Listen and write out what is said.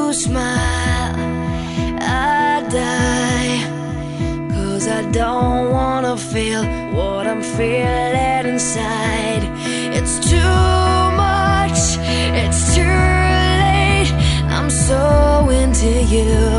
smile, I die. 'Cause I don't wanna feel what I'm feeling inside. It's too much, it's too late. I'm so into you.